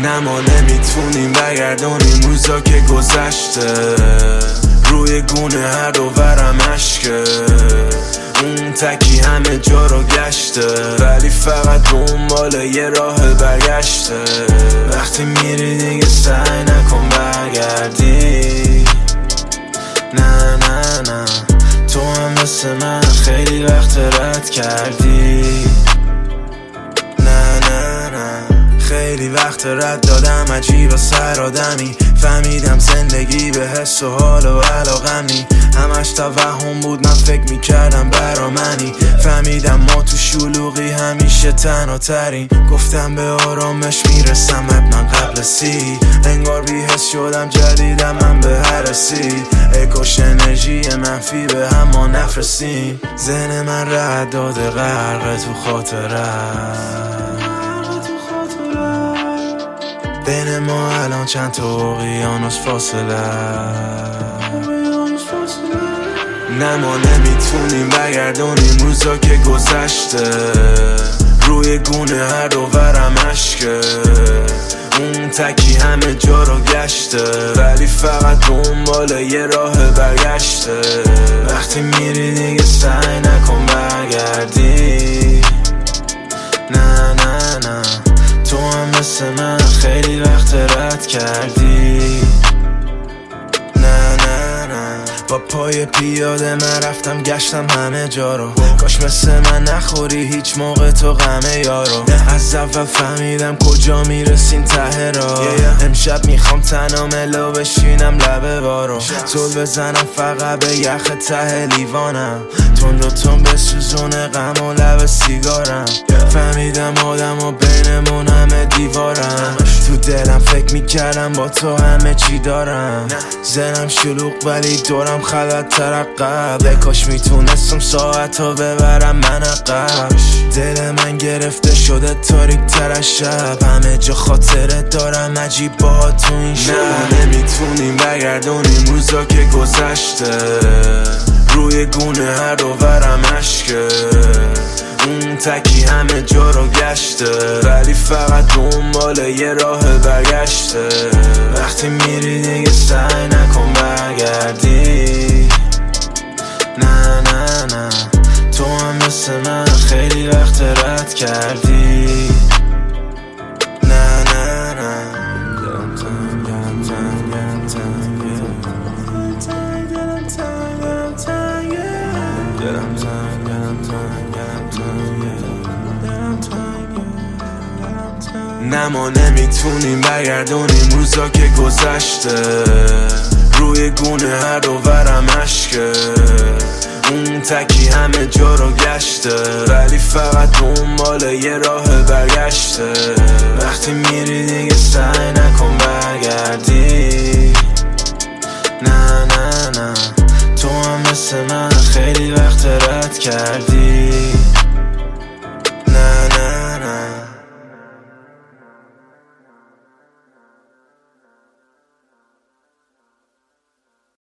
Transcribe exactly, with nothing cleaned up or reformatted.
نه ما نمیتونیم برگردونیم روزا که گذشته، روی گونه هر دو ورم عشقه، اون تکی همه جا رو گشته، ولی فقط دنبال یه راه برگشته. وقتی میری دیگه سعی نکن برگردی، نه نه نه تو هم مثل من خیلی وقت رد کردی، نه نه نه خیلی وقت رد دادم عجیب و سر آدمی، فهمیدم زندگی به حس و حال و علاقم نی، همش توهم بود من فکر میکردم برا منی، فهمیدم ما تو شلوغی همیشه تنها ترین، گفتم به آرامش میرسم من قبل سی، انگار بی حس شدم جدیدم من به هرسی، ای کاش انرژی منفی به هم ما نفرستیم، ذهن من رد داده غرق تو خاطرت، بین ما الان چند تا اقیانوس فاصله، نه ما نمیتونیم برگردونیم روزا که گذشته، روی گونه هر دو ورم عشقه، اون تکی همه جا رو گشته، ولی فقط دنبال یه راه برگشته. وقتی میری دیگه سعی نکن برگردی، نه نه نه تو هم مثل من خیلی وقت رد کردی، نه نه نه با پای پیاده من رفتم گشتم همه جا رو، کاش مثل من نخوری هیچ موقع تو غمه یارو، از اول فهمیدم کجا میرسیم ته را، امشب میخوام تنها ملو بشینم لبه بارو، زل بزنم فقط به یخ ته لیوانم، تون رو تون بسوزونه غم و لب سیگارم، فهمیدم آدم و بینمون همه دیوارم، تو دلم فکر میکردم با تو همه چی دارم، زنم شلوغ ولی دورم خلط ترقب، کاش میتونستم ساعت ها ببرم من عقب، دل من گرفته شده تاریک تر از شب، همه جا خاطره دارم عجیب با تو این شب، نه نمیتونیم برگردونیم روزا که گذشته، روی گونه هر دو ورم عشقه، اون تکی همه جا رو گشته، ولی فقط دنبال یه راه برگشته. وقتی میری دیگه سعی نکن برگردی، نه نه نه تو هم مثل من خیلی وقت رد کردی، نه نه نه دلم تنگ دلم تنگ دلم تنگ دلم تنگ دلم تنگ دلم تنگ دلم تنگ، نه ما نمیتونیم برگردونیم روزا که گذشته، روی گونه هر دو ورم عشقه، اون تکی همه جا رو گشته، ولی فقط دنبال یه راه برگشته. وقتی میری دیگه سعی نکن برگردی، نه نه نه تو هم مثل من خیلی وقت رد کردی.